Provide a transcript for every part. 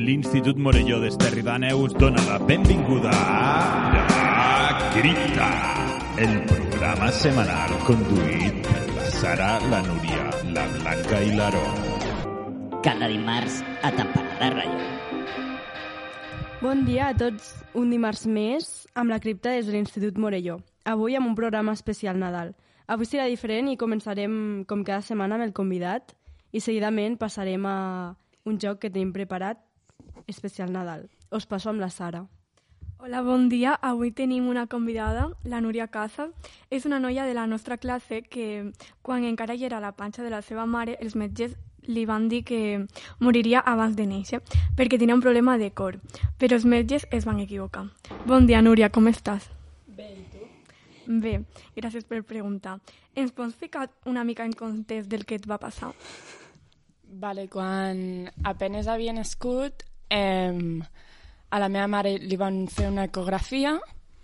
l'Institut Morelló d'Esterri d'Àneu us dona la benvinguda a La Cripta, el programa setmanal conduït per la Sara, la Núria, la Blanca i l'Aaron. Cada dimarts a Tamparada Ràdio. Bon dia a tots, un dimarts més amb La Cripta des de l'Institut Morelló. Avui amb un programa especial Nadal. Avui serà diferent i començarem com cada setmana amb el convidat i seguidament passarem a un joc que tenim preparat especial Nadal. Us passo amb la Sara. Hola, bon dia. Avui tenim una convidada, la Núria Casa. És una noia de la nostra classe que, quan encara hi era a la panxa de la seva mare, els metges li van dir que moriria abans de néixer, perquè tenia un problema de cor. Però els metges es van equivocar. Bon dia, Núria, com estàs? Bé, i tu? Bé, gràcies per preguntar. Ens pots ficar una mica en context del que et va passar? Vale, quan apenes havia nascut, a la meva mare li van fer una ecografia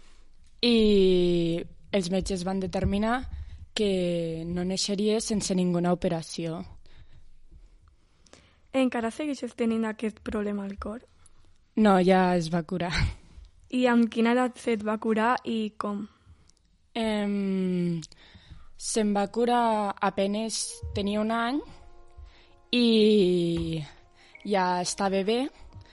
i els metges van determinar que no naixeria sense ninguna operació. Encara segueixes tenint aquest problema al cor? No, ja es va curar. I amb quina edat se't va curar i com? Se'm va curar apenes tenia un any i ja estava bé,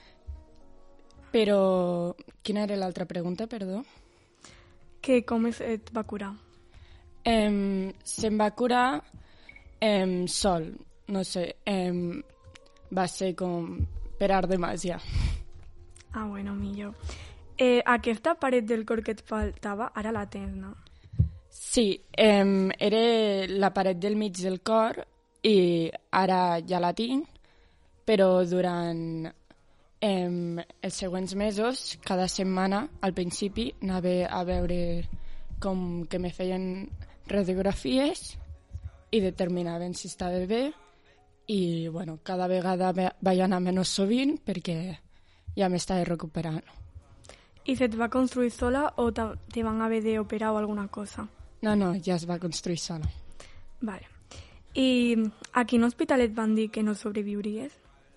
però... Quina era l'altra pregunta, perdó? Que com et va curar? Se'm va curar sol, no sé, va ser com per art de màgia. Ah, bueno, millor. Aquesta paret del cor que et faltava, ara la tens, no? Sí, era la paret del mig del cor i ara ja la tinc, però durant els següents mesos, cada setmana, al principi, anava a veure com que me feien radiografies i determinaven si estava bé i, bueno, cada vegada vaig anar menys sovint perquè ja m'estava recuperant. I se't va construir sola o te van haver d'operar o alguna cosa? No, ja es va construir sola. Vale. I a quin hospital et van dir que no sobreviuries?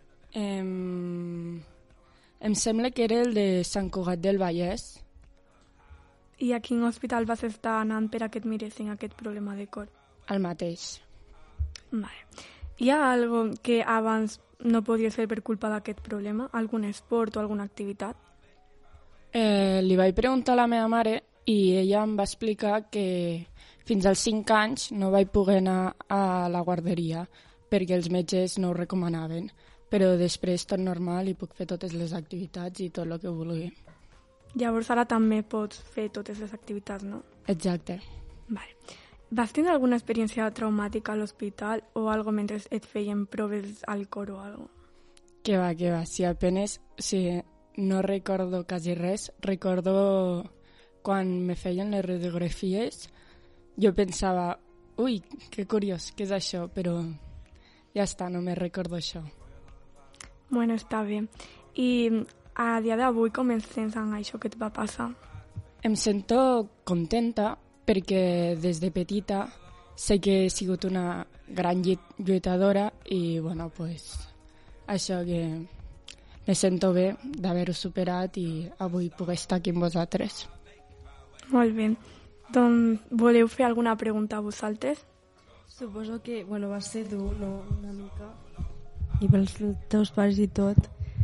Em sembla que era el de Sant Cugat del Vallès. I a quin hospital vas estar anant per a que et miressin aquest problema de cor? El mateix. Vale. Hi ha algo que abans no podies fer per culpa d'aquest problema? Algun esport o alguna activitat? Li vaig preguntar a la meva mare i ella em va explicar que fins als 5 anys no vaig poder anar a la guarderia perquè els metges no ho recomanaven. Però després tot normal i puc fer totes les activitats i tot el que vulgui. Llavors ara també pots fer totes les activitats, no? Exacte. Vale. Vas tenir alguna experiència traumàtica a l'hospital o algo mentre et feien proves al cor o algo? Que va. Si apenes... Si no recordo quasi res. Recordo quan me feien les radiografies, jo pensava, ui, que curiós, què és això? Però ja està, només recordo això. Bueno, està bé. I a dia d'avui com et sents amb això que et va passar? Em sento contenta perquè des de petita sé que he sigut una gran lluitadora i, bueno, pues, això que me sento bé d'haver-ho superat i avui puc estar aquí amb vosaltres. Molt bé. Doncs voleu fer alguna pregunta a vosaltres? Suposo que, va ser dur, no? Una mica. I pels teus pares i tot.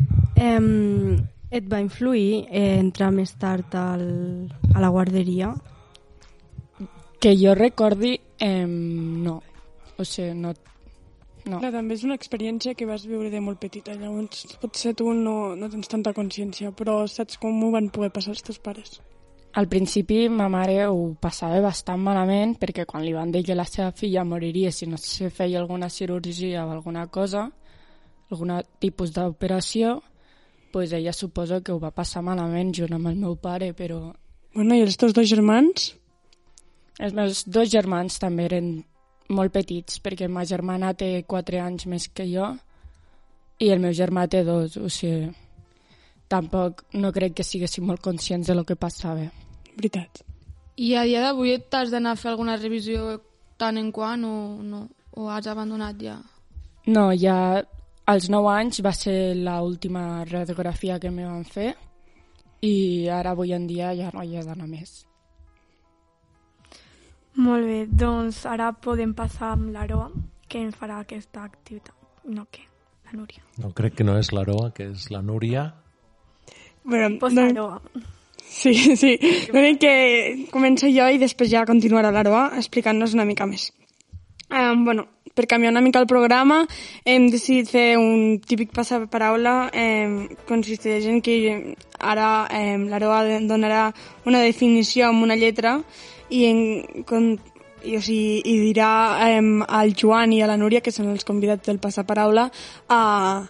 Et va influir entrar més tard a la guarderia? Que jo recordi, no. O sigui, no. Clar, també és una experiència que vas viure de molt petita, llavors potser tu no tens tanta consciència, però saps com ho van poder passar els teus pares? Al principi ma mare ho passava bastant malament perquè quan li van dir que la seva filla moriria si no se feia alguna cirurgia o alguna cosa, algun tipus d'operació, pues ella suposo que ho va passar malament junt amb el meu pare, però... Bueno, i els teus dos germans? Els meus dos germans també eren molt petits, perquè ma germana té 4 anys més que jo i el meu germà té 2, o sigui, tampoc no crec que siguessin molt conscients de lo que passava. Veritat. I a dia d'avui t'has d'anar a fer alguna revisió tant en quant o no? O has abandonat ja? No, ja als 9 anys va ser l'última radiografia que me van fer i ara avui en dia ja no hi ha d'anar més. Molt bé, doncs ara podem passar amb l'Aroa, que ens farà aquesta activitat. No, què? La Núria. No, crec que no és l'Aroa, que és la Núria. Bueno, Pues l'Aroa. Sí. Donem que començo jo i després ja continuarà l'Aroa explicant-nos una mica més. Bueno, per canviar una mica el programa hem decidit fer un típic passaparaula. Consisteix en que ara l'Aroa donarà una definició amb una lletra i dirà al Joan i a la Núria, que són els convidats del passaparaula, a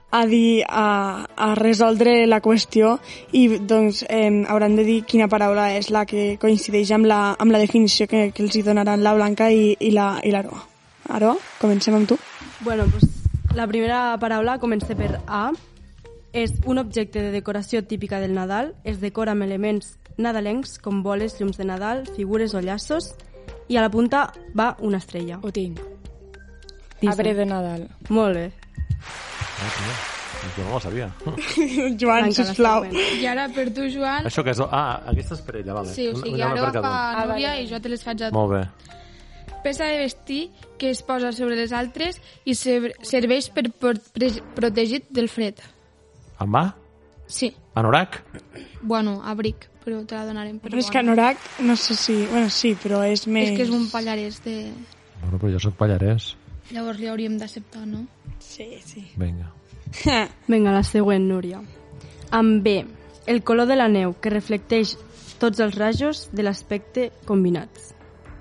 resoldre la qüestió i doncs hauran de dir quina paraula és la que coincideix amb la definició que els hi donaran la Blanca i l'Aroa. Aroa, comencem amb tu. Bueno, pues, la primera paraula comença per A. És un objecte de decoració típica del Nadal. Es decora amb elements nadalencs com boles, llums de Nadal, figures o llaços. I a la punta va una estrella. Ho tinc. Dis-ho. Arbre de Nadal. Molt bé. Jo no ho sabia. Joan, Blanca, sisplau. la següent. I ara per tu, Joan... Això que és... aquesta és per ella, vale. Sí, o sigui, Una ara per cada fa un. Núria i jo te les faig a tu. Molt bé. Peça de vestir que es posa sobre les altres i serveix per protegir del fred. En va? Sí. Anorac? Bueno, abric, però te la donarem per Però és que bona. Anorac, no sé si... Bueno, sí, però és més... És que és un pallarès de... Bueno, però jo soc pallarès. Llavors li hauríem d'acceptar, no? Sí. Vinga. Vinga, la següent, Núria. Amb B. El color de la neu, que reflecteix tots els rajos de l'aspecte combinats.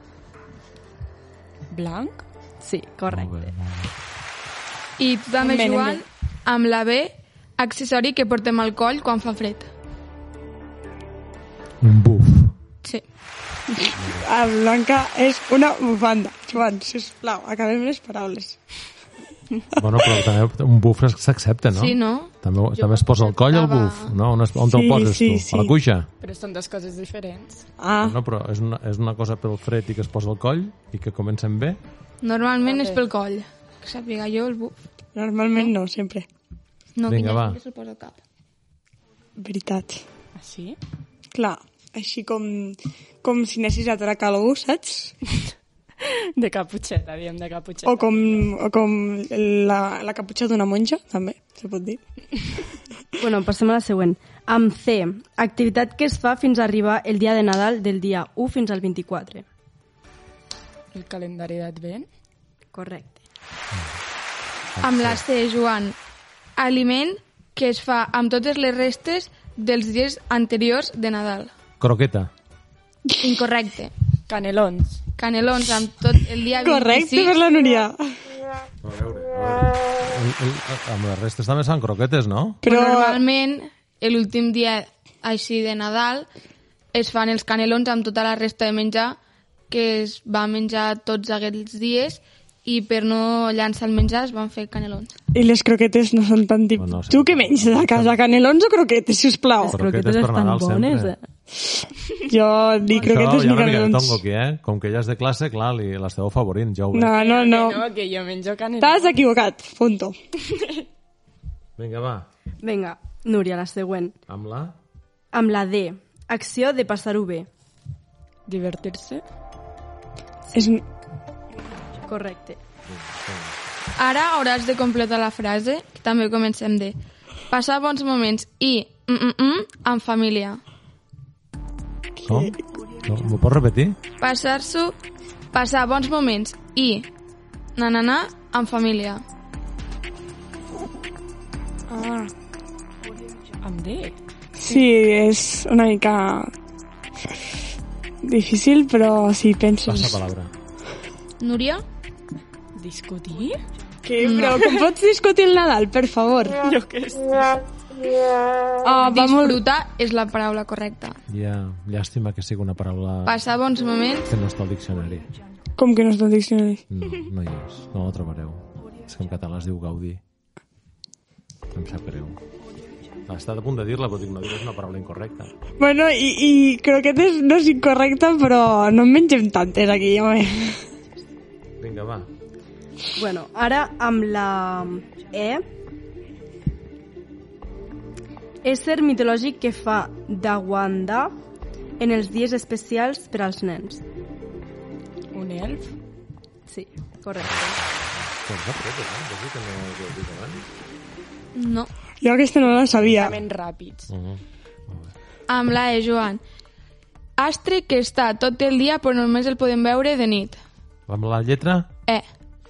Blanc? Sí, correcte. I tu també, Ben, Joan, amb la B, accessori que portem al coll quan fa fred. Un buf. Sí. La Blanca és una bufanda. Joan, sisplau, acabem les paraules. Bueno, però també un buf s'accepta, no? Sí, no? També es posa al coll el buf, no? On te'l poses tu? Sí. A la cuixa? Però són dues coses diferents. No, però és una cosa pel fred i que es posa al coll i que comencen bé. Normalment és pel coll. Que sàpiga jo el buf. Normalment no, sempre. No, Vinga, que va. se'l posa al cap. Veritat. Ah, sí? Clar, així com si anessis a atracar algú, saps? De caputxeta, diem de caputxeta. O com la caputxa d'una monja, també, se pot dir. Bueno, passem a la següent. Amb C. Activitat que es fa fins a arribar el dia de Nadal del dia 1 fins al 24. El calendari d'Advent? Correcte. Amb la C, Joan, aliment que es fa amb totes les restes dels dies anteriors de Nadal. Croqueta. Incorrecte. Canelons. Canelons amb tot el dia 26. Correcte per la Núria. A veure. Amb les restes també fan croquetes, no? Però normalment, l'últim dia així de Nadal, es fan els canelons amb tota la resta de menjar que es va menjar tots aquests dies i per no llançar el menjar es van fer canelons. I les croquetes no són tan típiques. Bueno, sí. Tu què menges a casa, canelons o croquetes, sisplau? Les croquetes per estan Nadal, bones, sempre. Jo dic croquetes Això hi ha ni una mica de canelons. tongo aquí, eh? Com que ella és de classe, clar, l'esteu afavorint, ja ho veig. No. No, que jo menjo canelons. T'has equivocat, punto. Vinga, va. Vinga, Núria, la següent. Amb la... Amb la D. Acció de passar-ho bé. Divertir-se? És... Correcte. Ara hauràs de completar la frase, que també comencem de passar bons moments i amb família. Com? No, m'ho pots repetir? Passar bons moments i amb família. Amb D? Sí, és una mica difícil, però si penses... Passa palabra. Núria? Discutir? Què? Però com pots discutir el Nadal, per favor? Jo què sé. Va molt... Disfrutar és la paraula correcta. Ja, llàstima que sigui una paraula Passar bons moments. que no està al diccionari. Com que no està al diccionari? No hi és, no la trobareu. És que en català es diu gaudir. Em sap greu. He estat a punt de dir-la, però dic, no digues una paraula incorrecta. Bueno, i croquetes no és incorrecta, però no en mengem tantes aquí, home. Vinga, va. Bueno, ara amb la E. Ésser mitològic que fa d'aguandar en els dies especials per als nens. Un elf? Sí, correcte. Doncs no, però vols dir que no ho heu dit abans? No. Jo aquesta no la sabia. Pensament ràpids. Amb la E, Joan. Astre que està tot el dia però només el podem veure de nit. Amb la lletra E.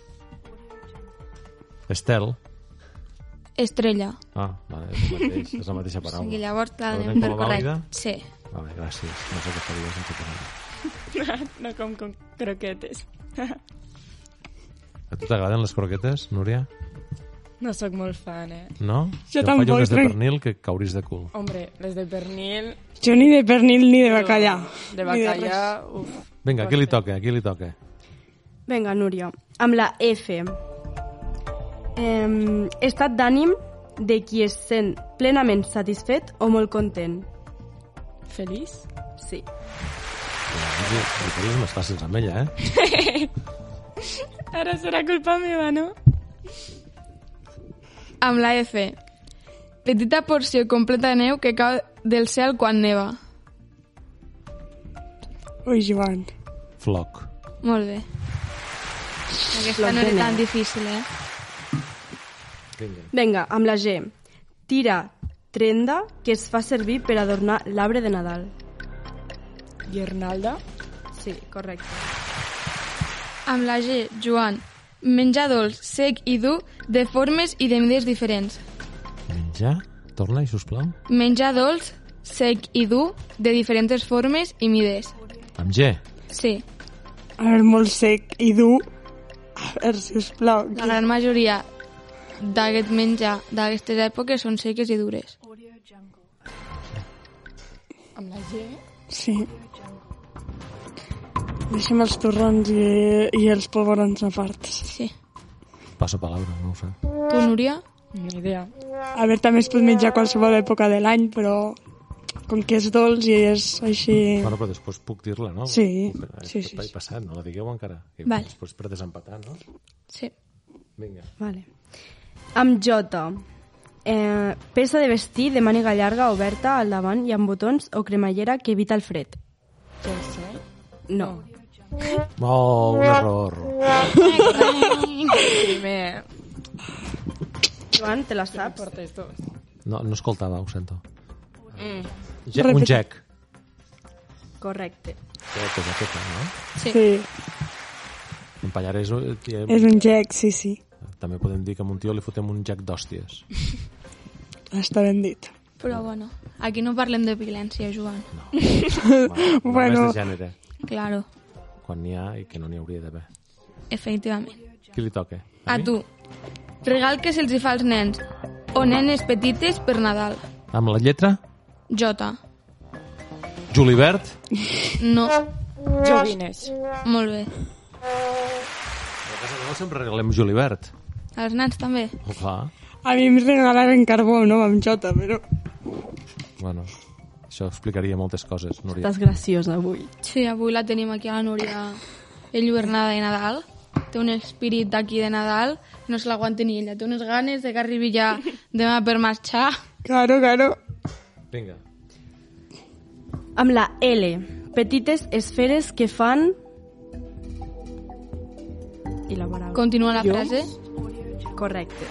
Estel. Estrella. Ah, vale, és el mateix, és la mateixa O paraula. sigui, llavors la La donem donem per com a vàlida? correcte. Sí. Vale, gràcies. No sé què faria sense paraula. No com croquetes. A tu t'agraden les croquetes, Núria? No sóc molt fan, No? Jo em tampoc, faig unes de tranqui- pernil que cauris de cul. Hombre, les de pernil... Jo ni de pernil ni de bacallà. De Ni bacallà, res. uf. Vinga, a qui li toca? A qui li toca? Vinga, Núria. Amb la F. Estat d'ànim de qui es sent plenament satisfet o molt content. Feliç? Sí. Li poses més fàcils amb ella, eh? Ara serà culpa meva, no? Amb la F. Petita porció completa de neu que cau del cel quan neva. Ui, Joan. Floc. Molt bé. Aquesta no era tan difícil, eh? Vinga. Vinga, amb la G. Tira trenda que es fa servir per adornar l'arbre de Nadal. Guirnalda? Sí, correcte. Amb la G, Joan. Menjar dolç, sec i dur, de formes i de mides diferents. Menjar? Torna-hi, sisplau. Menjar dolç, sec i dur, de diferents formes i mides. Amb G. Sí. A veure, molt sec i dur. A veure, sisplau. La gran majoria d'aquest menjar d'aquestes èpoques són seques i dures. Amb la G? Sí. Deixem els torrons i els polvorons a part. Sí. Passo palabra, no ho sé. Tu, Núria? Ni idea. A veure, també es pot menjar a qualsevol època de l'any, però com que és dolç i és així... Bueno, però després puc dir-la, no? Sí, És sí, sí, tot sí. passat, no la digueu encara. I Vale. després per desempatar, no? Sí. Vinga. Vale. Amb J. Peça de vestir de màniga llarga oberta al davant i amb botons o cremallera que evita el fred. Jersei? No. Oh, un error. Primer. Joan, te la saps? Portes dos. No, no escoltava, ho sento. Mm. Un jack. Correcte. Que és aquesta, no? Sí. Sí, En Pallarès és un jack, sí, sí. també podem dir que a un tio li fotem un jack d'hòsties. Està ben dit. Però bueno, aquí no parlem de violència, Joan. Bueno. Només de gènere, Claro, quan n'hi ha i que no n'hi hauria d'haver. efectivament. Qui li toca? A mi? tu. Regal que se'ls hi fa als nens o nenes petites per Nadal. Amb la lletra? Jota. Julibert? No. Joguines. Molt bé. A casa meva sempre regalem julibert. Als nens també. Oh, clar. A mi em regalaven carbó, no? Amb Jota, però... Bueno, això explicaria moltes coses, Núria. Estàs graciosa avui. Sí, avui la tenim aquí a la Núria enlluernada de Nadal. Té un espírit d'aquí de Nadal, no se l'aguanta ni ella. Té unes ganes de que arribi ja demà per marxar. Claro, claro. Vinga. Amb la L. Petites esferes que fan... I la paraula. Continua la frase. Correcte.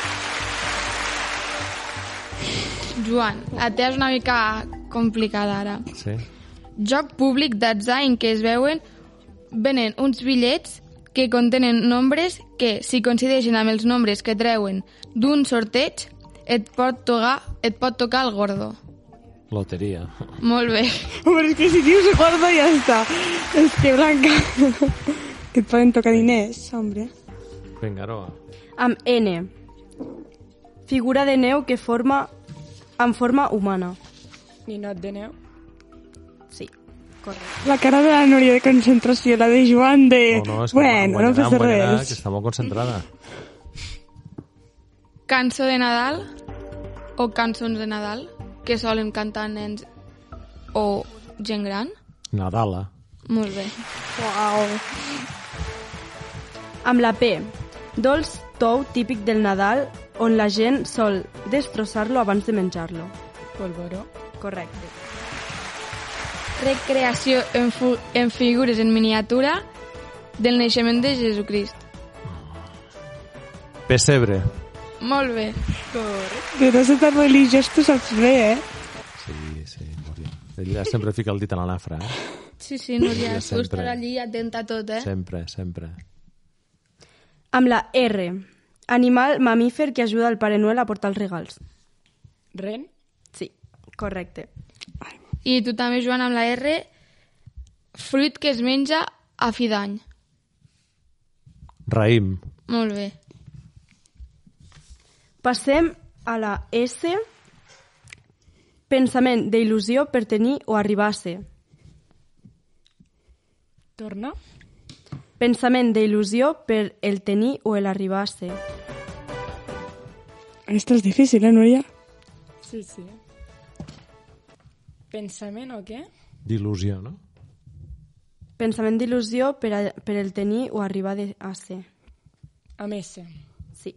Joan, la teva és una mica complicada ara. Sí? Joc públic d'atzar en què es venen uns bitllets que contenen nombres que, si coincideixen amb els nombres que treuen d'un sorteig, et pot tocar el gordo. Loteria. Molt bé. Però és que si dius gordo ja està. És que Blanca... que et poden tocar diners, hombre. Vinga, Aroa. Amb N. Figura de neu que forma en forma humana. Ninot de neu. Sí, correcte. La cara de la Núria de concentració, la de Joan de... Oh, no, és que bueno, no passa guanyarà, res. que està molt concentrada. Cançó de Nadal o cançons de Nadal que solen cantar nens o gent gran. Nadala. Molt bé. Uau. Amb la P. Dolç tou típic del Nadal on la gent sol destrossar-lo abans de menjar-lo. Polvoró. Correcte. Recreació en figures en miniatura del naixement de Jesucrist. Pessebre. Molt bé. De no ser tan religiós tu saps bé, Sí, Núria. Ella sempre fica el dit a la nafra, Sí, Núria, tu sempre. estaràs allí atenta a tot, Sempre. Amb la R. Animal mamífer que ajuda el Pare Noel a portar els regals. Ren. Sí, correcte. I tu també, Joan, amb la R, fruit que es menja a fi d'any. Raïm. Molt bé. Passem a la S. Pensament d'il·lusió per tenir o arribar a ser. Torna. Pensament d'il·lusió per el tenir o el arribar a ser. Esto és difícil, Núria? Sí. Pensament o què? D'il·lusió, no? Pensament d'il·lusió per el tenir o arribar a ser. A més. Sí.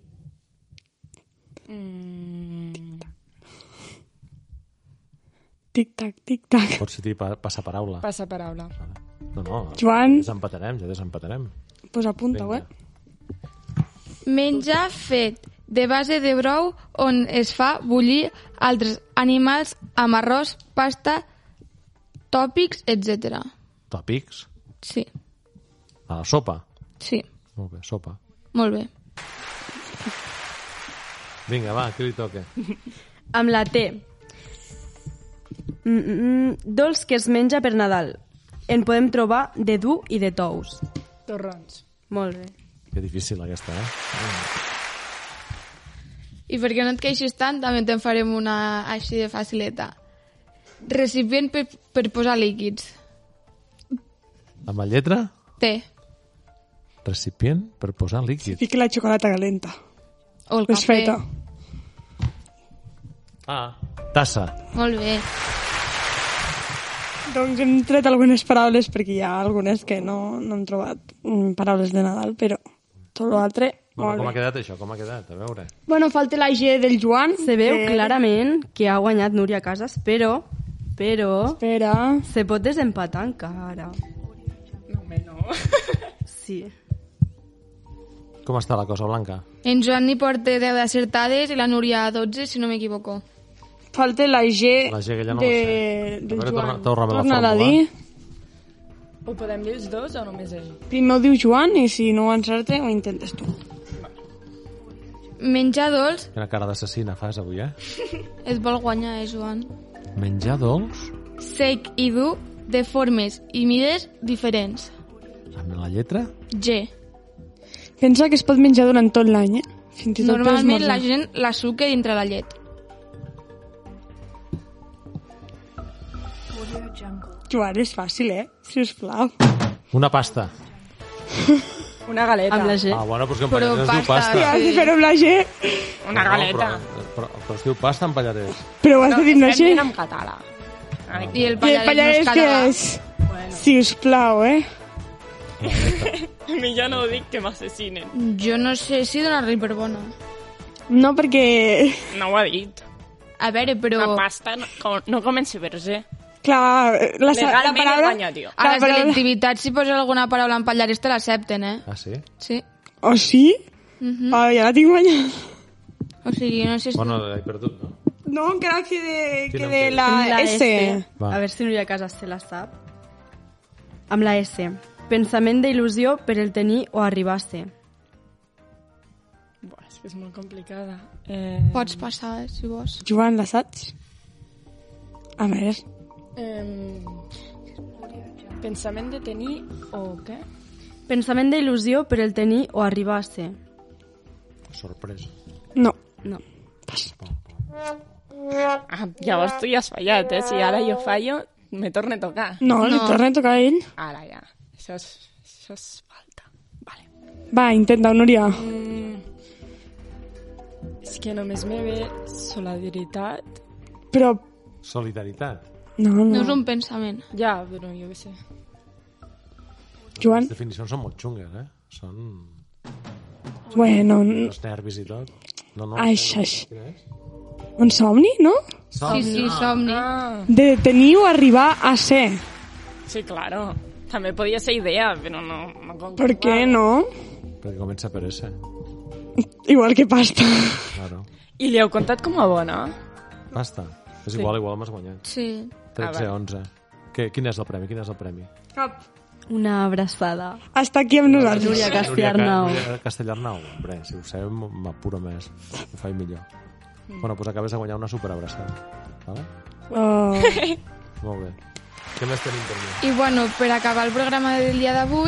Tic-tac, tic-tac. Pots dir passaparaula. Passa paraula. No. Joan. Ja desempatarem. Pues apunta-ho, Menjar fet de base de brou on es fa bullir altres animals amb arròs, pasta, tòpics, etc. Tòpics? Sí. A la sopa? Sí. Molt bé, sopa. Molt bé. Vinga, va, que li toque. Amb la T. Dolç que es menja per Nadal. En podem trobar de dur i de tous. Torrons. Molt bé. Que difícil aquesta, I perquè no et queixis tant, també te'n farem una així de facileta. Recipient per posar líquids. Amb la lletra? T. Recipient per posar líquid. Fiqui la xocolata calenta. O el És cafè. feta. Tassa. Molt bé. Doncs hem tret algunes paraules perquè hi ha algunes que no hem trobat paraules de Nadal, però tot l'altre... Com ha quedat això? Com ha quedat? A veure. Bueno, falta la G del Joan. Se veu clarament que ha guanyat Núria Casas, però Espera. se pot desempatar encara. No. Sí. Com està la cosa, Blanca? En Joan n'hi porta 10 acertades i la Núria 12, si no m'equivoco. Falta la G, La G que ja no la sé. del A veure, Joan. torna-me la Torna-la a fórmula. dir. Ho podem dir els dos o només ell? Primer ho diu Joan i si no ho encerte ho intentes tu. Menjar dolç Quina cara d'assassina fas avui, es vol guanyar, Joan? Menjar dolç Sec i dur de formes i mides diferents. amb la lletra? G. Pensa que es pot menjar durant tot l'any, Fins i tot Normalment per la esmorzar. gent la suca dintre la llet. Joan, és fàcil, sisplau. Una pasta. Una galeta. Amb la G. Bueno, doncs que en Però Pallarès es diu pasta. pasta. Has de fer amb la G, Una galeta. Però es diu pasta en Pallarès. però ho has de dir amb la Estem G. dient en català. I el I el Pallarès no Pallarès és què català. és? Sisplau, A mi ja no ho dic, que m'assassinen. Jo no sé si donar-li per bona. No, perquè... No ho ha dit. A veure, però... La pasta no comença per Z. Clar, la Legalment paraula... he guanyat jo. A la selectivitat, si posa alguna paraula en Pallarès, te l'accepten, Ah, sí? Sí. Oh, sí? Ja la tinc guanyada. O sigui, no sé si... Bueno, he perdut, no? No, encara quede Quina la La S. Va. A veure si Núria Casas se la sap. Amb la S. Pensament d'il·lusió per el tenir o arribar a ser. Buah, és que és molt complicada. Pots passar, si vols. Joan, la saps? A veure... Pensament de tenir o què? Pensament d'il·lusió per el tenir o arribar a ser. Sorpresa. No. No. Ah, llavors tu ja has fallat, Si ara jo fallo, me torna a tocar. No, li torna a tocar a ell. Ara ja. Això és falta. Vale. Va, intenta, Núria. És que només me ve solidaritat. Però... Solidaritat. No, No no. és un pensament. Ja, però jo què sé. Joan, Les definicions són molt xungues, Són... Bueno, Els nervis i tot. No, Quin és? Un somni, no? Sí, somni. De tenir o arribar a ser. Sí, claro. També podia ser idea, però no com... Per què no? Perquè comença per S. Igual que pasta. Claro. I li heu contat com a bona? Pasta. És igual m'has guanyat. Sí. 13-11. Quin és el premi? Cap. Una abraçada. Està aquí amb nosaltres. Núria Castellarnau. Núria Castellarnau. Hombre, si ho sé, m'apuro més. Ho faig millor. Bueno, doncs acabes de guanyar una superabraçada. Vale? Oh. Molt bé. Què més tenim per mi? I bueno, per acabar el programa del dia d'avui,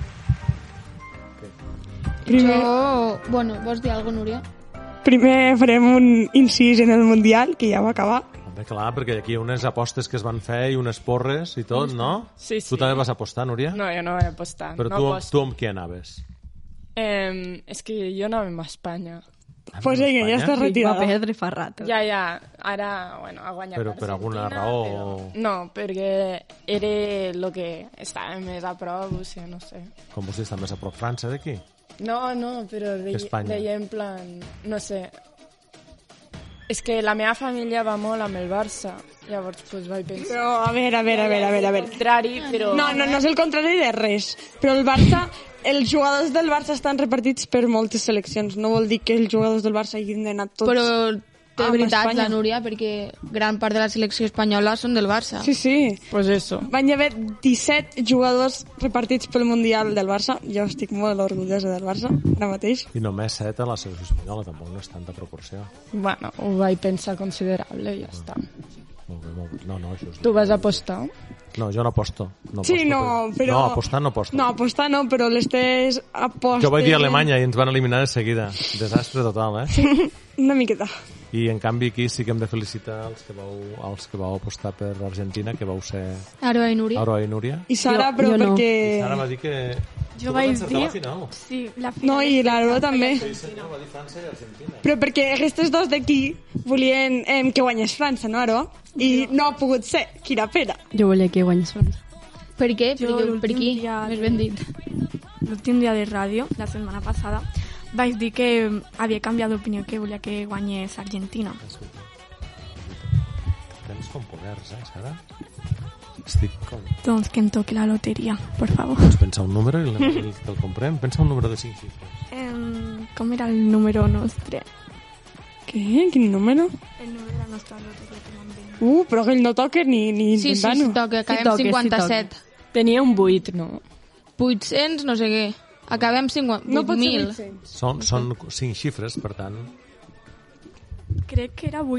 vols dir alguna cosa, Núria? Primer farem un incís en el Mundial, que ja va acabar. Home, clar, perquè aquí hi ha unes apostes que es van fer i unes porres i tot, no? Sí. Tu també vas apostar, Núria? No, jo no vaig apostar. Però tu amb qui anaves? És que jo anàvem a Espanya. Pues ella ja està Va retirada. perdre fa rato. Ja, ara, bueno, ha guanyat Però per alguna raó o- No, perquè era el que estava més a prop, o sigui, no sé. Com vostè està més a prop França d'aquí? No, però Espanya. deia en plan, no sé. És que la meva família va molt amb el Barça, llavors pues, vaig pensar... Però, a veure. Contrari, però... No és el contrari de res. Però el Barça, els jugadors del Barça estan repartits per moltes seleccions. No vol dir que els jugadors del Barça hagin d'anar tots Però té amb veritat, Espanya. la Núria, perquè gran part de la selecció espanyola són del Barça. Sí. Pues eso. Van haver 17 jugadors repartits pel Mundial del Barça. Jo estic molt orgullosa del Barça, ara mateix. I només 7 a la selecció espanyola, tampoc no és tanta proporció. Bueno, ho vaig pensar considerable i ja està. Molt bé. No, això és... Tu vas apostar? No, jo no aposto. Sí, no, però... No, apostar no aposto. No, apostar no, però les teves apostes... Jo vaig dir a Alemanya i ens van eliminar de seguida. Desastre total, eh? Una miqueta. I en canvi aquí sí que hem de felicitar els que vau apostar per Argentina, que vau ser Aroa i Núria. Aroa i Núria. I Sara, Jo- però jo no. perquè... I Sara va dir que... Jo Tu vas vaig encertar dir... la final. Sí, la final. No, i l'Aro també. Sí, senyor, va dir França i Argentina. Però perquè aquestes dos d'aquí volien que guanyés França, no, Aro? I no ha pogut ser. Quina pena. Jo volia que guanyés França. Per què? Jo Per l'últim qui? dia Més ben dit. L'últim dia de ràdio, la setmana passada, vaig dir que havia canviat d'opinió, que volia que guanyés Argentina. Tens com poders, Sara? Estic com... Doncs que em toqui la loteria, per favor. Pots pensar un número i te'l comprem? Pensa un número de 5 xifres. Com era el número nostre? Què? Quin número? El número de la nostra loteria que vam dir. Però aquell no toca ni Sí, inventant-ho. toca. Acabem toca, 57. Tenia un 8, no? 800, no sé què. Acabem 50... No pot ser 8.000. 800. Són 5 xifres, per tant... Crec que era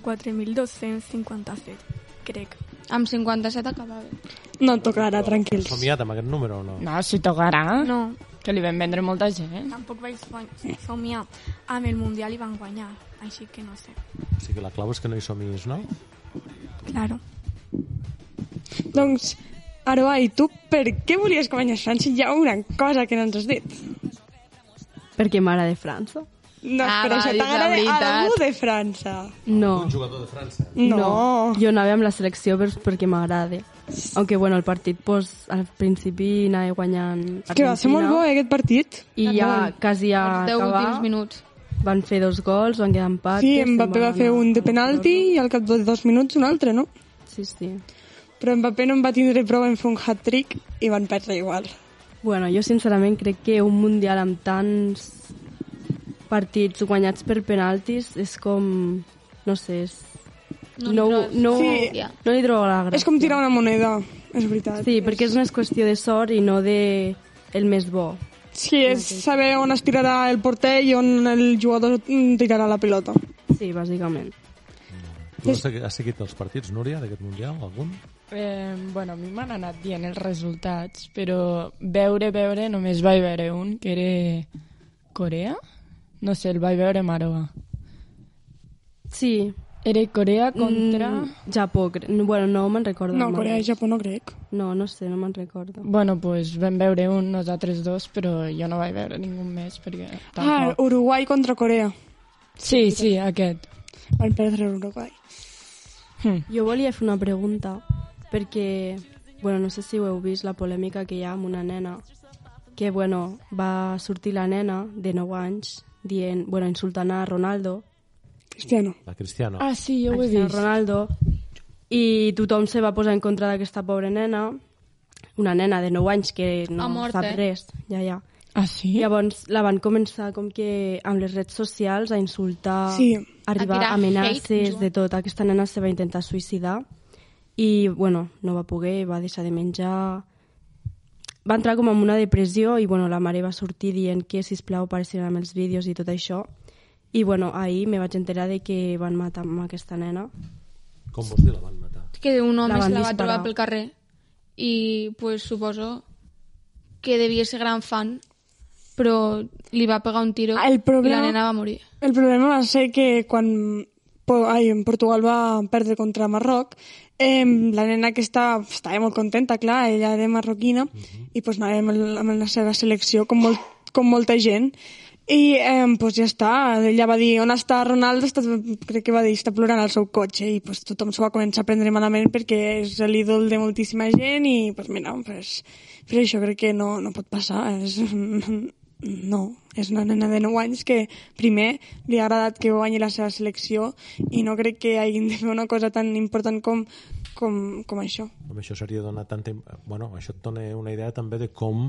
84.257. Crec. Amb 57 acabava. No tocarà, tranquils. Somiat amb aquest número o no? No, si tocarà. No, Que li vam vendre molta gent. tampoc vaig somiar amb el Mundial i van guanyar. Així que no sé. O sigui que la clau és que no hi somis, no? Claro. Doncs, Aroa, i tu per què volies que guanyés França? Hi ha una cosa que no ens has dit. Perquè m'agrada França. No, Ah, però va, això dius la t'agrada veritat. algú de França. No. Un jugador de França. No. Jo anava amb la selecció perquè m'agrada. Aunque, bueno, el partit, pues, al principi anava guanyant Argentina. Que va ser molt bo, aquest partit. I ja quasi a Els 10 últims acabar minuts. van fer 2 gols, van quedar empates. Sí, Mbappé va fer un de penalti i al cap de 2 minuts un altre, no? Sí, sí. Però Mbappé no en va tindre prou en fer un hat-trick i van perdre igual. Bueno, jo sincerament crec que un Mundial amb tants partits guanyats per penaltis és com... No sé, és... No Sí. no li trobo la gràcia. És com tirar una moneda, és veritat. Sí, perquè és una qüestió de sort i no de el més bo. Sí, és saber on es tirarà el porter i on el jugador tirarà la pilota. Sí, bàsicament. Tu has seguit els partits, Núria, d'aquest Mundial, algun? Bueno, a mi m'han anat dient els resultats, però veure, només vaig veure un, que era Corea? No sé, el vaig veure amb Aroa. Sí. Era Corea contra... Japó. Bueno, no me'n recordo. No, molt. Corea i Japó no crec. No sé, no me'n recordo. Bueno, pues vam veure un, nosaltres dos, però jo no vaig veure ningú més, perquè Ah, tampoc... Uruguai contra Corea. Sí, aquest. Van perdre l'Uruguai. Jo volia fer una pregunta, perquè, bueno, no sé si ho heu vist, la polèmica que hi ha amb una nena que, bueno, va sortir la nena de 9 anys dient, bueno, insultant a Ronaldo. Cristiano. La Cristiano. Ah, sí, jo ho he Cristiano vist. Ronaldo. I tothom se va posar en contra d'aquesta pobra nena, una nena de 9 anys que no Ha mort, sap eh? res. Ja. Ah, sí? Llavors la van començar com que amb les redes socials a insultar, Sí. arribar A tirar amenaces hate, Joan. de tot. Aquesta nena se va intentar suïcidar i, bueno, no va poder, va deixar de menjar. Va entrar com en una depressió i, bueno, la mare va sortir dient que, sisplau, apareixin amb els vídeos i tot això. I, bueno, ahir me vaig enterar de que van matar amb aquesta nena. Com vols dir la van matar? Que un home La van se la va disparar. trobar pel carrer i pues, suposo que devia ser gran fan, però li va pegar un tiro El problema- i la nena va morir. El problema va ser que quan en Portugal va perdre contra Marroc, la nena aquesta estava molt contenta, clar, ella era marroquina, i pues, anava amb la seva selecció com molta gent. I pues ja està, ella va dir on està Ronaldo, crec que va dir està plorant al seu cotxe i pues, tothom s'ho va començar a prendre malament perquè és l'ídol de moltíssima gent i pues, mira, pues això crec que no pot passar. No, és una nena de 9 anys que primer li ha agradat que guanyi la seva selecció i no crec que hagin de fer una cosa tan important com això. Home, això seria donar tanta... Bueno, això et dona una idea també de com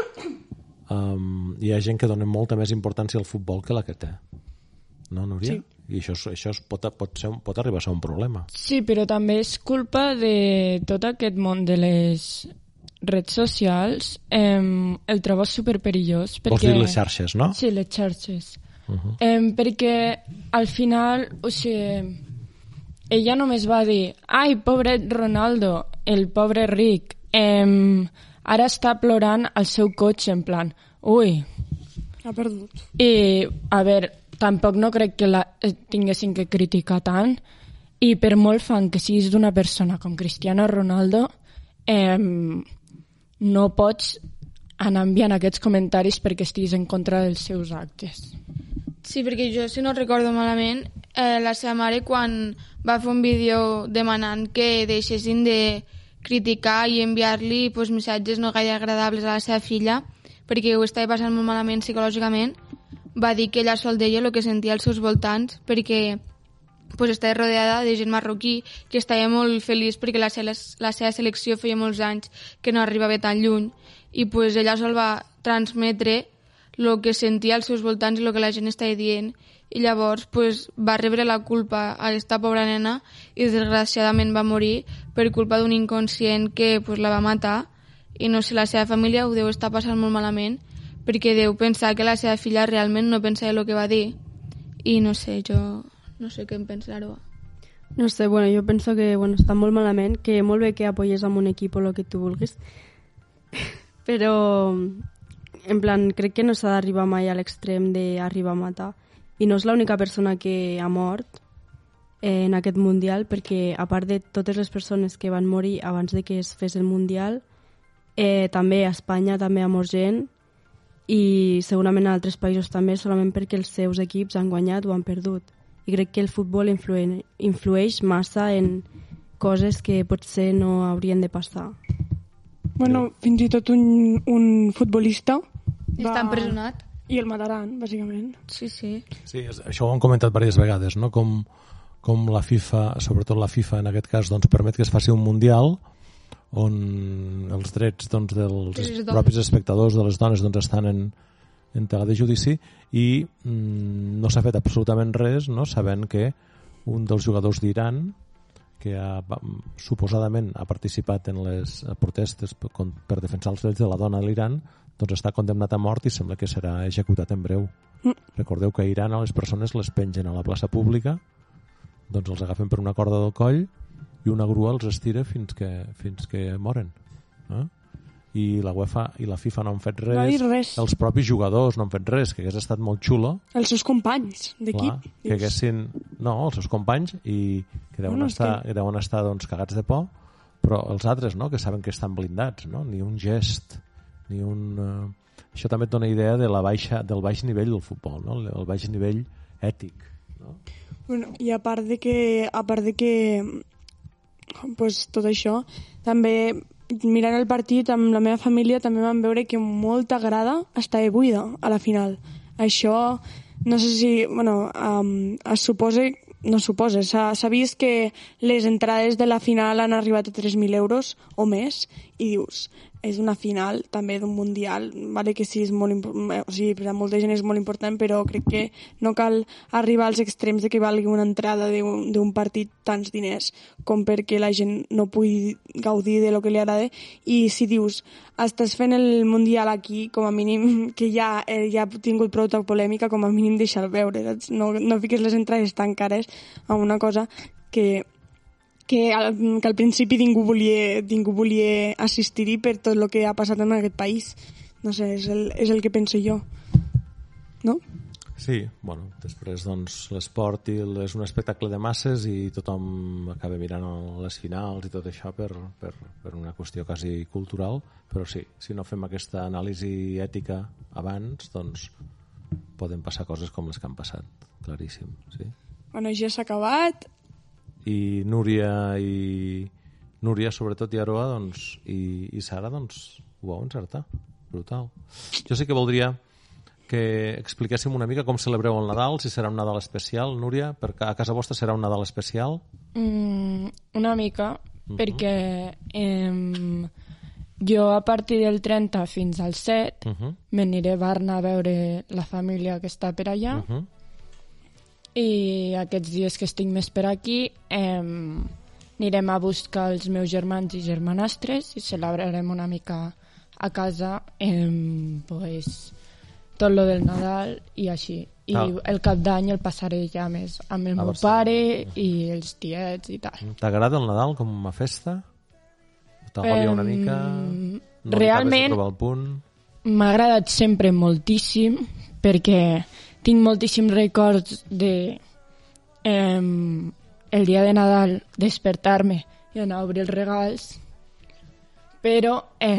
hi ha gent que dona molta més importància al futbol que la que té. No, Núria? Sí. I això pot arribar a ser un problema. Sí, però també és culpa de tot aquest món de les redes socials. El trobo superperillós. Vols dir les xarxes, no? Sí, les xarxes. Perquè al final, o sigui, ella només va dir ai, pobret Ronaldo, el pobre ric, ara està plorant al seu cotxe, en plan, ui. Ha perdut. I, a veure, tampoc no crec que tinguessin que criticar tant, i per molt fan que siguis d'una persona com Cristiano Ronaldo, no pots anar enviant aquests comentaris perquè estiguis en contra dels seus actes. Sí, perquè jo, si no recordo malament, la seva mare quan va fer un vídeo demanant que deixessin de criticar i enviar-li pues, missatges no gaire agradables a la seva filla perquè ho estava passant molt malament psicològicament, va dir que ella sol deia el que sentia als seus voltants perquè pues, estava rodeada de gent marroquí que estava molt feliç perquè la seva selecció feia molts anys que no arribava tan lluny i pues, ella sol va transmetre el que sentia als seus voltants i el que la gent estava dient i llavors pues, va rebre la culpa a aquesta pobra nena i desgraciadament va morir per culpa d'un inconscient que pues, la va matar i no sé, la seva família ho deu estar passant molt malament perquè deu pensar que la seva filla realment no pensava el que va dir i no sé, jo no sé què en pensar-ho. No sé, bueno, jo penso que està molt malament, que molt bé que apoyes amb un equip o el que tu vulguis, però en plan, crec que no s'ha d'arribar mai a l'extrem d'arribar a matar. I no és l'única persona que ha mort en aquest Mundial, perquè a part de totes les persones que van morir abans de que es fes el Mundial, també a Espanya també ha mort gent i segurament a altres països també, solament perquè els seus equips han guanyat o han perdut. I crec que el futbol influeix massa en coses que potser no haurien de passar. Bueno, fins i tot un futbolista Està empresonat. I el mataran, bàsicament. Sí, sí. Sí, això ho hem comentat diverses vegades, no? Com la FIFA, sobretot la FIFA en aquest cas, doncs, permet que es faci un mundial on els drets doncs, dels propis espectadors de les dones doncs, estan en tela de judici i no s'ha fet absolutament res, no? Sabent que un dels jugadors d'Iran que suposadament ha participat en les protestes per defensar els drets de la dona a l'Iran, doncs està condemnat a mort i sembla que serà executat en breu. Recordeu que a Iran a les persones les pengen a la plaça pública, doncs els agafen per una corda del coll i una grua els estira fins que moren. I la UEFA i la FIFA no han fet res. No ha dit res. Els propis jugadors no han fet res, que hagués estat molt xulo. Els seus companys d'equip. Que haguessin... No, els seus companys i que deuen estar doncs, cagats de por, però els altres, no?, que saben que estan blindats, no? Ni un gest, ni un... Això també et dona idea de del baix nivell del futbol, no? El baix nivell ètic, no? Bueno, i a part de que pues, tot això, també mirant el partit amb la meva família també vam veure que molta grada estava buida a la final. Això, no sé si, es suposa, no suposa, s'ha vist que les entrades de la final han arribat a 3.000 euros o més i dius, és una final també d'un mundial, vale que sí, és molt o sigui, per a molta gent és molt important, però crec que no cal arribar als extrems de que valgui una entrada d'un partit tants diners com perquè la gent no pugui gaudir de lo que li agrada. I si dius, estàs fent el mundial aquí, com a mínim, que ja ha tingut prou polèmica, com a mínim deixar-ho veure, saps? No fiques les entrades tan cares a una cosa que al principi ningú volia assistir-hi per tot el que ha passat en aquest país. No sé, és el que penso jo. No? Sí, bueno, després doncs l'esport és un espectacle de masses i tothom acaba mirant les finals i tot això per una qüestió quasi cultural, però sí, si no fem aquesta anàlisi ètica abans, doncs poden passar coses com les que han passat, claríssim, sí. Bueno, ja s'ha acabat. I Núria, sobretot, i Aroa, doncs, i Sara, doncs, ho vau encertar. Brutal. Jo sí que voldria que expliquéssim una mica com celebreu el Nadal, si serà un Nadal especial. Núria, a casa vostra serà un Nadal especial? Una mica, perquè jo a partir del 30 fins al 7 m'aniré a Barna a veure la família que està per allà. I aquests dies que estic més per aquí anirem a buscar els meus germans i germanastres i celebrarem una mica a casa pues, tot lo del Nadal i així. I el cap d'any el passaré ja més amb el meu pare i els tiets i tal. T'agrada el Nadal com a festa? T'agòbia una mica? No realment m'ha agradat sempre moltíssim perquè tinc moltíssims records de el dia de Nadal despertar-me i anar a obrir els regals, però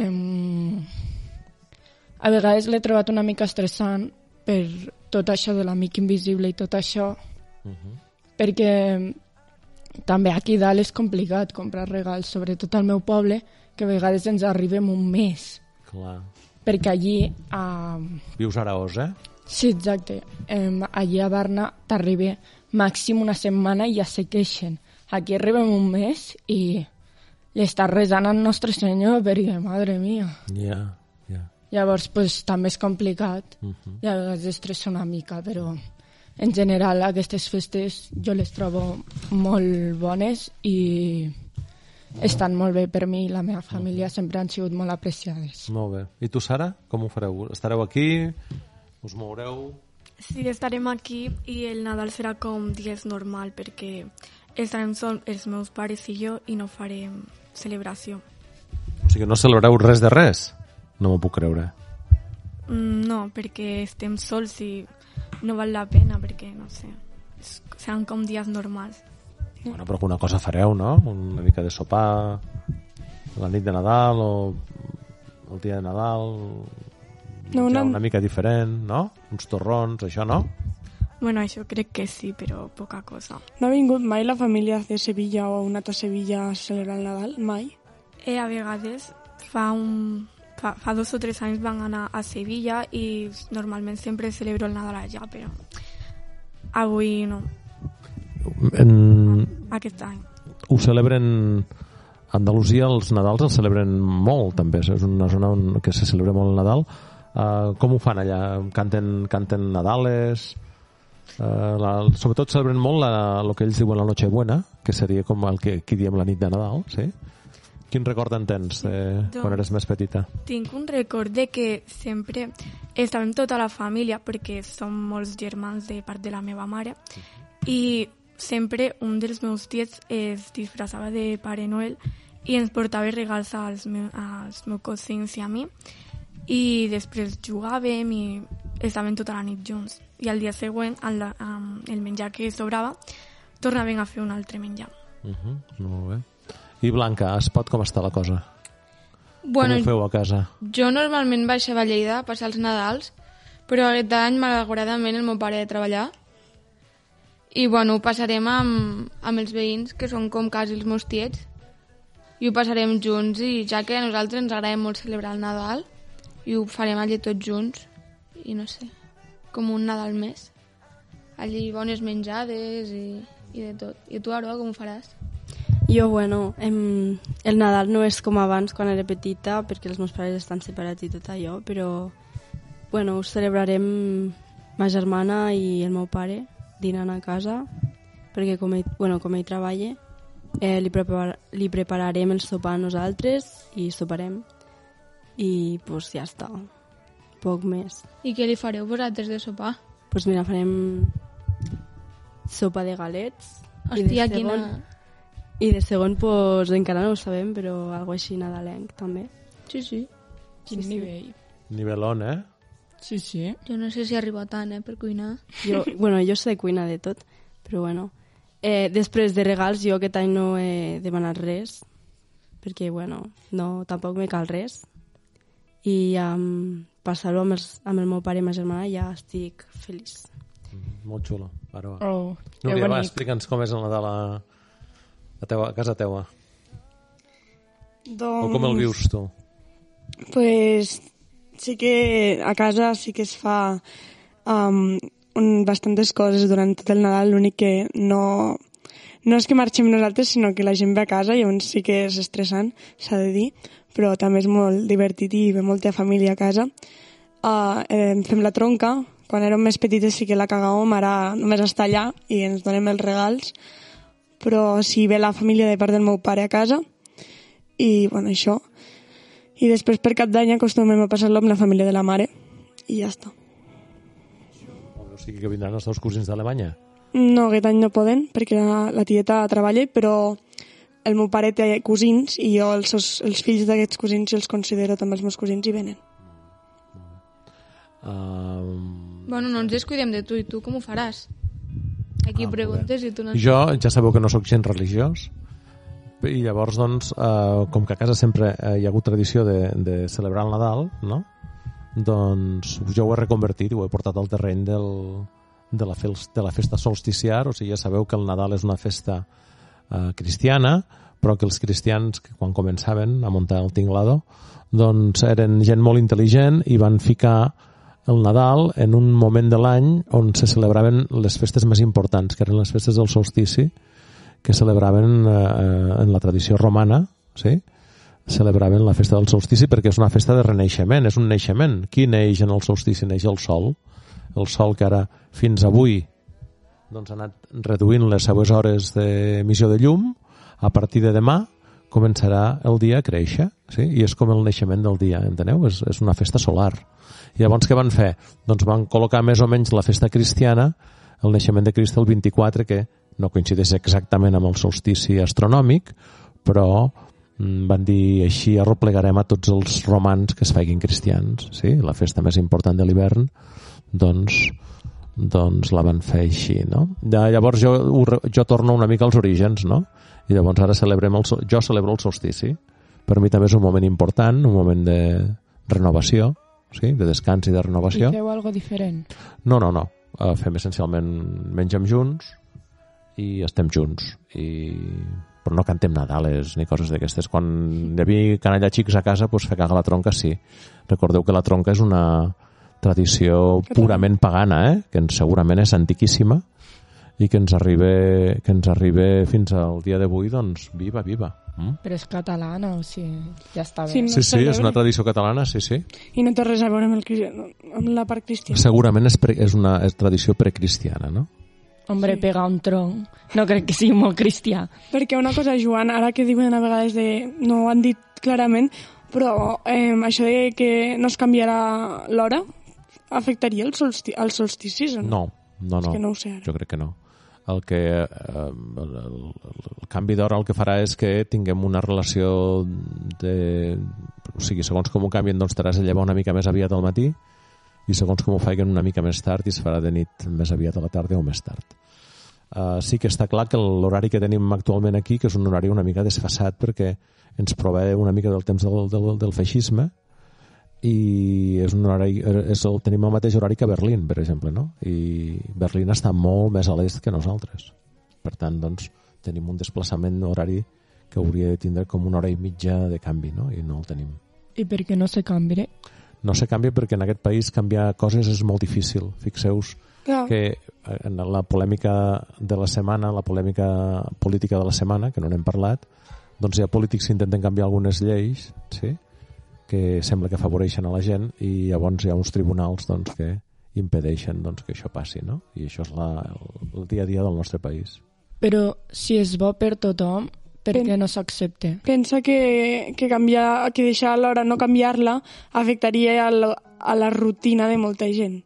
a vegades l'he trobat una mica estressant per tot això de l'amic invisible i tot això, perquè també aquí dalt és complicat comprar regals, sobretot al meu poble, que a vegades ens arribem un mes. Clar. Perquè allí... Vius a Araós, Sí, exacte. Allí a Barna t'arriba màxim una setmana i ja se queixen. Aquí arribem un mes i l'estàs resant al Nostre Senyor perquè, madre mia. Ja. Llavors, pues, també és complicat. I a vegades estressa una mica, però en general aquestes festes jo les trobo molt bones i estan molt bé per mi i la meva família sempre han sigut molt apreciades. Molt bé. I tu, Sara, com ho fareu? Estareu aquí? Us moureu? Sí, estarem aquí i el Nadal serà com dies normal perquè estarem sols els meus pares i jo i no farem celebració. O sigui, no celebreu res de res? No m'ho puc creure. No, perquè estem sols i no val la pena perquè, no sé, seran com dies normals. Bueno, però alguna cosa fareu, no? Una mica de sopar la nit de Nadal o el dia de Nadal... una mica diferent, no? Uns torrons, això no? Bueno, això crec que sí, però poca cosa. No ha vingut mai la família de Sevilla o ha anat a Sevilla a celebrar el Nadal? Mai? A vegades, fa 2 o 3 anys van anar a Sevilla i normalment sempre celebro el Nadal allà, però avui no. Aquest any. Ho celebren... A Andalusia els Nadals els celebren molt, també. És una zona que se celebra molt el Nadal. Com ho fan allà? Canten Nadales? Sobretot celebren molt el que ells diuen la Nochebuena, que seria com el que aquí diem la nit de Nadal, sí? Quin record en tens quan eres més petita? Tinc un record de que sempre estàvem tota la família, perquè som molts germans de part de la meva mare, i sempre un dels meus tiets es disfressava de Pare Noel i ens portava regals als meus cosins i a mi, i després jugàvem i estàvem tota la nit junts. I al dia següent, amb el menjar que sobrava, tornàvem a fer un altre menjar. Molt bé. I Blanca, a Espot com està la cosa? Bueno, com ho feu a casa? Jo normalment baixava a Lleida a passar els Nadals, però aquest any, malauradament, el meu pare ha de treballar. I, bueno, ho passarem amb els veïns, que són com quasi els meus tiets. i ho passarem junts, i ja que a nosaltres ens agrada molt celebrar el Nadal i ho farem allí tots junts i no sé, com un Nadal més, allí bones menjades i de tot. I tu, Aroa, com ho faràs? Jo, bueno, el Nadal no és com abans quan era petita, perquè els meus pares estan separats i tot allò, però bueno, ho celebrarem ma germana i el meu pare dinant a casa, perquè com ell treballa, li prepararem el sopar a nosaltres i soparem. I pues ja està, poc més. I què li fareu vosaltres de sopar? Pues mira, farem sopa de galets. Hòstia, I de segon, pues, encara no ho sabem, però algo així nadalenc, també. Sí. Quin nivell. Nivelón, eh? Sí. Jo no sé si arriba tant, per cuinar. Jo sé cuinar de tot, però bueno. Després de regals, jo aquest any no he demanat res, perquè, bueno, no, tampoc me cal res. I passar-ho amb el meu pare i ma germana ja estic feliç. Molt xulo, Aroa. Oh, Núria, va, explica'ns com és el Nadal a casa teua. Doncs... O com el vius tu? Pues sí que a casa sí que es fa bastantes coses durant tot el Nadal, l'únic que no és que marxem nosaltres, sinó que la gent ve a casa i llavors sí que és estressant, s'ha de dir, però també és molt divertit i ve molta família a casa. Fem la tronca, quan érem més petites sí que la cagàvem, ara només està allà i ens donem els regals, però sí ve la família de part del meu pare a casa i bueno, això. I després per Cap d'Any acostumem a passar-lo amb la família de la mare i ja està. O sigui que vindran els teus cosins d'Alemanya? No, aquest any no poden perquè la tieta treballa, però el meu pare té cosins i jo els fills d'aquests cosins els considero també els meus cosins i venen. Bueno, no ens descuidem de tu, i tu com ho faràs? Aquí preguntes i tu no... Jo ja sabeu que no sóc gens religiós i llavors, doncs, com que a casa sempre hi ha hagut tradició de celebrar el Nadal, no? Doncs jo ho he reconvertit i ho he portat al terreny de la festa solsticiar, o sigui, ja sabeu que el Nadal és una festa cristiana, però que els cristians, que quan començaven a muntar el tinglado, doncs eren gent molt intel·ligent i van ficar el Nadal en un moment de l'any on se celebraven les festes més importants, que eren les festes del solstici, que celebraven en la tradició romana, sí? Celebraven la festa del solstici perquè és una festa de renaixement, és un naixement. Qui neix en el solstici? Neix el sol que ara fins avui doncs, ha anat reduint les seues hores d'emissió de llum. A partir de demà començarà el dia a créixer, sí? I és com el naixement del dia, enteneu? És una festa solar. I llavors què van fer? Doncs van col·locar més o menys la festa cristiana, el naixement de Crist el 24, que no coincideix exactament amb el solstici astronòmic, però van dir així arreplegarem a tots els romans que es feien cristians, sí? La festa més important de l'hivern, doncs la van fer així, no? Llavors jo torno una mica als orígens, no? I llavors ara jo celebro el solstici. Per mi també és un moment important, un moment de renovació, sí? De descans i de renovació. I feu algo diferent? No. Fem essencialment, mengem junts i estem junts. Però no cantem Nadales ni coses d'aquestes. Quan hi havia canalla xics a casa, doncs fer cagar la tronca, sí. Recordeu que la tronca és una tradició purament pagana, que segurament és antiquíssima i que ens arriba fins al dia d'avui, doncs, viva. Però és catalana, o sigui, ja està bé. Sí, és una tradició catalana, sí. I no té res a veure amb la part cristiana. Segurament és una tradició precristiana, no? Hombre, pegar un tronc. No crec que sigui molt cristià. Perquè una cosa, Joan, ara que diuen a vegades no ho han dit clarament, però això de que no es canviarà l'hora afectaria el solsticis o no? No. És que no ho sé ara. Jo crec que no. El canvi d'hora el que farà és que tinguem una relació o sigui, segons com ho canvien, doncs t'haràs de llevar una mica més aviat al matí i segons com ho faiguen una mica més tard i es farà de nit més aviat a la tarda o més tard. Sí que està clar que l'horari que tenim actualment aquí, que és un horari una mica desfasat perquè ens prové una mica del temps del feixisme, i tenim el mateix horari que Berlín, per exemple, no? I Berlín està molt més a l'est que nosaltres. Per tant, doncs, tenim un desplaçament horari que hauria de tindre com 1 hora i mitja de canvi, no? I no el tenim. I per què no se canvia? No se canvia perquè en aquest país canviar coses és molt difícil. Fixeu-vos que en la polèmica de la setmana, la polèmica política de la setmana, que no n'hem parlat, doncs hi ha polítics que intenten canviar algunes lleis, sí?, que sembla que afavoreixen a la gent, i llavors hi ha uns tribunals doncs, que impedeixen doncs, que això passi, no? I això és el dia a dia del nostre país. Però si és bo per tothom, per què no s'accepta? Pensa que deixar l'hora no canviar-la afectaria a la rutina de molta gent.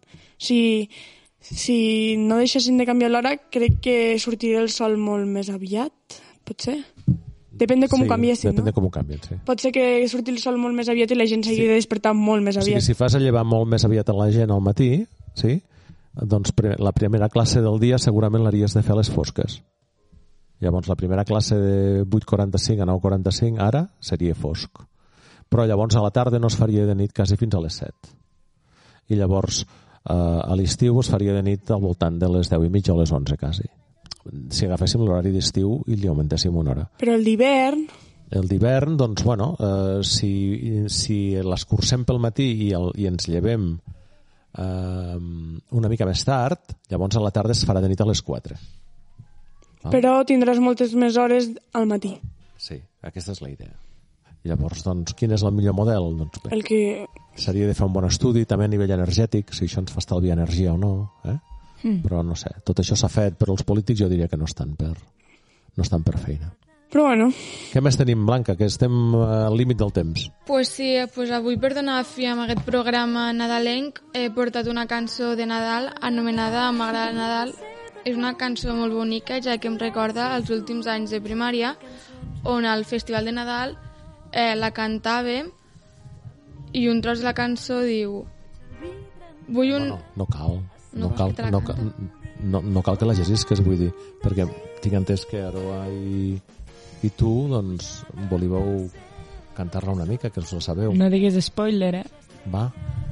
Si no deixessin de canviar l'hora, crec que sortiria el sol molt més aviat, pot ser? Depèn de com ho canviessin, depèn de com ho canvien, sí. Pot ser que surti el sol molt més aviat i la gent s'hagi de despertar molt més aviat. O sigui, si fas a llevar molt més aviat a la gent al matí, sí? Doncs la primera classe del dia segurament l'haries de fer a les fosques. Llavors la primera classe de 8:45 a 9:45 ara seria fosc. Però llavors a la tarda no es faria de nit quasi fins a les 7. I llavors a l'estiu es faria de nit al voltant de les 10:30 o les 11 quasi. Si agaféssim l'horari d'estiu i li augmentéssim 1 hora. Però el d'hivern... El d'hivern, doncs, bueno, si l'escurcem pel matí i ens llevem una mica més tard, llavors a la tarda es farà de nit a les 4. Però tindràs moltes més hores al matí. Sí, aquesta és la idea. I llavors, doncs, quin és el millor model? Doncs bé, el que... seria de fer un bon estudi, també a nivell energètic, si això ens fa estalviar energia o no, Però no sé, tot això s'ha fet, però els polítics jo diria que no estan per feina. Però bueno. Què més tenim, Blanca? Que estem al límit del temps. Pues sí, pues avui per donar fi a aquest programa nadalenc he portat una cançó de Nadal anomenada M'agrada el Nadal. És una cançó molt bonica, ja que em recorda els últims anys de primària, on al Festival de Nadal la cantàvem i un tros de la cançó diu vull un... Bueno, no cal que la llegis, vull dir, perquè tinc entès que Aroa i tu doncs volíeu cantar-la una mica, que us la sabeu. No diguis spoiler, Va.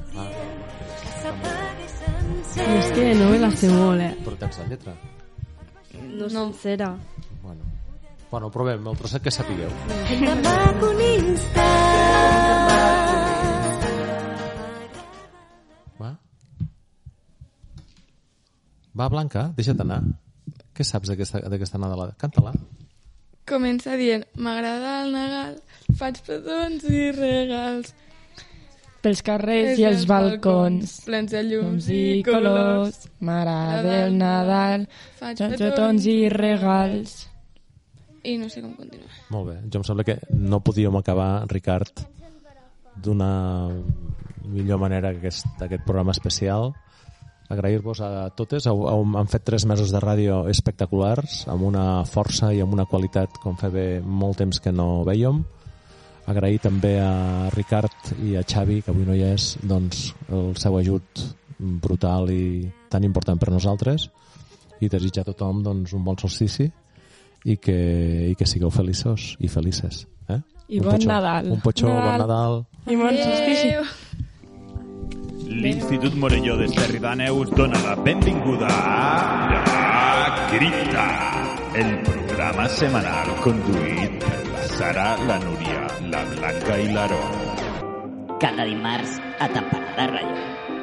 És que no me la sé molt, Però tens la lletra? No sencera. Bueno, provem, el trosset que sapigueu. Va, Blanca, deixa't anar. Què saps d'aquesta Nadalada? Canta-la. Comença dient m'agrada el Nadal, faig petons i regals pels carrers i els balcons plens de llums i colors, m'agrada el Nadal, faig petons i regals. I no sé com continuar. Molt bé, jo em sembla que no podíem acabar, Ricard, d'una millor manera aquest programa especial. Agrair-vos a totes. Han fet 3 mesos de ràdio espectaculars, amb una força i amb una qualitat com feia molt temps que no vèiem. Agrair també a Ricard i a Xavi, que avui no hi és, doncs, el seu ajut brutal i tan important per nosaltres, i desitjar a tothom doncs, un bon solstici i que sigueu feliços i felices. I bon Nadal. Un potxó, bon Nadal. I bon solstici. L'Institut Morelló d'Esterri d'Àneu us dona la benvinguda a Cripta, el programa setmanal conduït per la Sara, la Núria, la Blanca i l'Aroa. Cada dimarts a Tamparada Ràdio.